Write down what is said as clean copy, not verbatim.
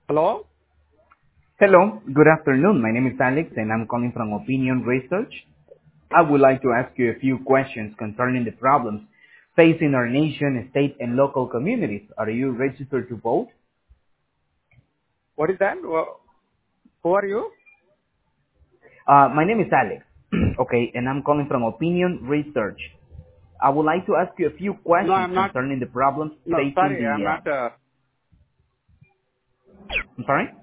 Hello? Hello, good afternoon. My name is Alex and I'm calling from Opinion Research. I would like to ask you a few questions concerning the problems facing our nation, state, and local communities. Are you registered to vote? What is that? Who are you? My name is Alex, okay, and I'm calling from Opinion Research. I would like to ask you a few No, questions I'm not. concerning the problems No, facing sorry, I'm not. I'm sorry?